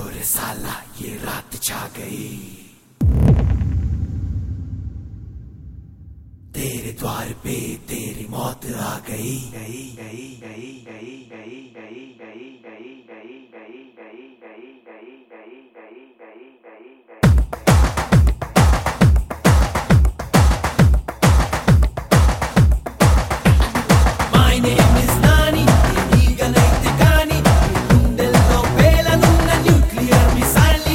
लो रे साला ये रात छा गई, तेरे द्वार पे तेरी मौत आ गई गई गई गई गई गई गई गई गई गई गई गई गई गई गई गई गई गई गई। My name is Nani, ఈగనైతే కాని గుండెల్లో పేలనున్న nuclear missile.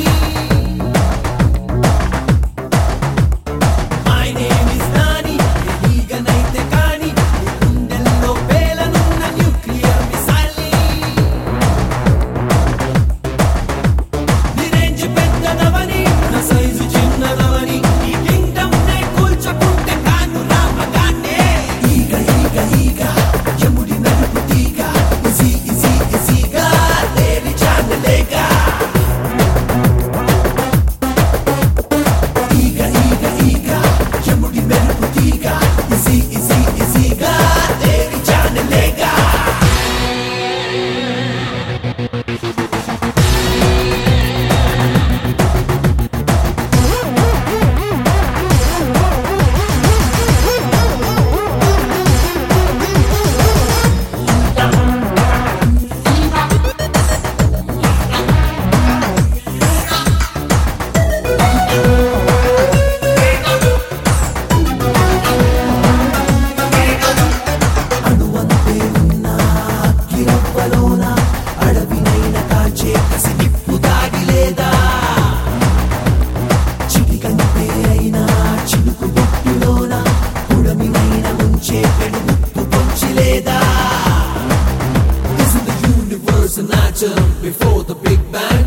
My name is Nani, ఈగనైతే కాని గుండెల్లో పేలనున్న న్యూక్లియర్ మిసైల్. నీ రేంజ్ పెద్దదవని నా సైజు చిన్నదవని ఈ కింగ్డమ్ నే కూల్చుకుంటే కాను రామగానే. ఈగ ఈగ ఈగ యముడి నలుపు తీగ ఇజీ ఇజీ ఇజీగా తేరి జాన్ లేగా. ఈగ ఈగ ఈగ యముడి నలుపు తీగ ఇజీ ఇజీ ఇజీగా తేరి జాన్ లేగా. అణువంతే ఉన్న అగ్గిరవ్వలోన అడవినైన కాల్చే కసి నిప్పు దాడి లేదా. చిటికంటే అయినా చినుకు బొట్టులోన పుడమినైన ముంచే పెను ముప్పు పొంచి లేదా. Isn't the universe an atom before the Big Bang?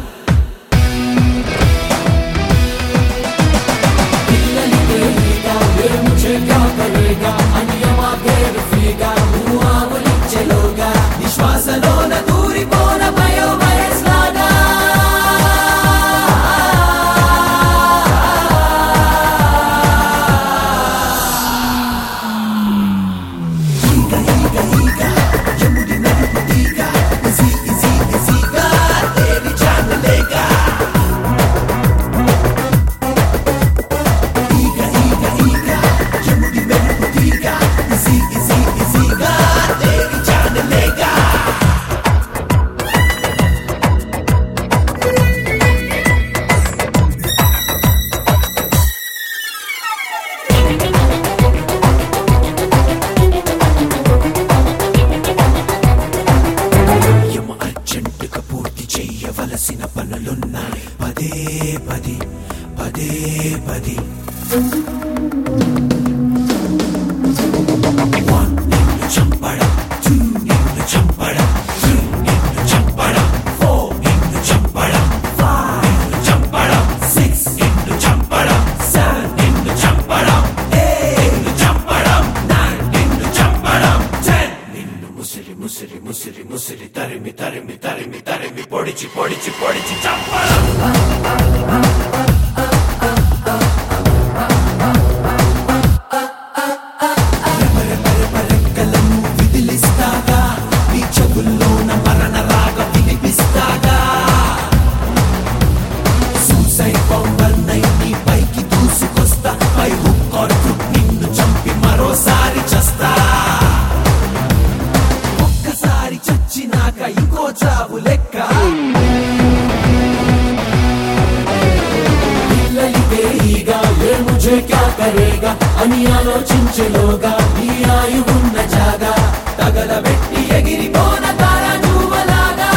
శ్వాసలోన దూరిపోన బయోవైరస్ లాగా. ఈగ ఈగ ఈగ యముడి నలుపు తీగ ఇజీ ఇజీ ఇజీగా తేరి జాన్ లేగా. ఈగ ఈగ ఈగ యముడి నలుపు తీగ ఇజీ ఇజీ ఇజీగా తేరి జాన్ లేగా. యమ అర్జెంటుగా పూర్తి చెయ్యవలసిన పనులున్నాయి. పదే పది పదే పది. One, నిన్ను చంపడం. Two, నిన్ను చంపడం. Three, నిన్ను చంపడం. Four, నిన్ను చంపడం. Five, నిన్ను చంపడం. Six, నిన్ను చంపడం. Seven, నిన్ను చంపడం. Eight, నిన్ను చంపడం. Nine, నిన్ను చంపడం. Ten, నిన్ను ముసిరి ముసిరి ముసిరి ముసిరి తరిమి తరిమి తరిమి తరిమి పొడిచి పొడిచి పొడిచి చంపడం. రెపరెపరెపరెక్కలను విదిలిస్తాగా నీ చెవుల్లోన మరణ రాగం వినిపిస్తాగా. సూసైడ్ బాంబర్ నై నీ పైకి దూసుకొస్తా. పై హుక్ ఆర్ క్రుక్ నిన్ను చంపి మరోసారి చస్తా. ఒక్కసారి చచ్చినాక ఇంకో చావు లెక్క. పిల్లలికే ఈగ ఏ ముझे क्या करेगा అని ఆలోచించలోగా ఈ ఆయువున్న జాగా తగలబెట్టి ఎగిరిపోన తారా నువ్వలాగా.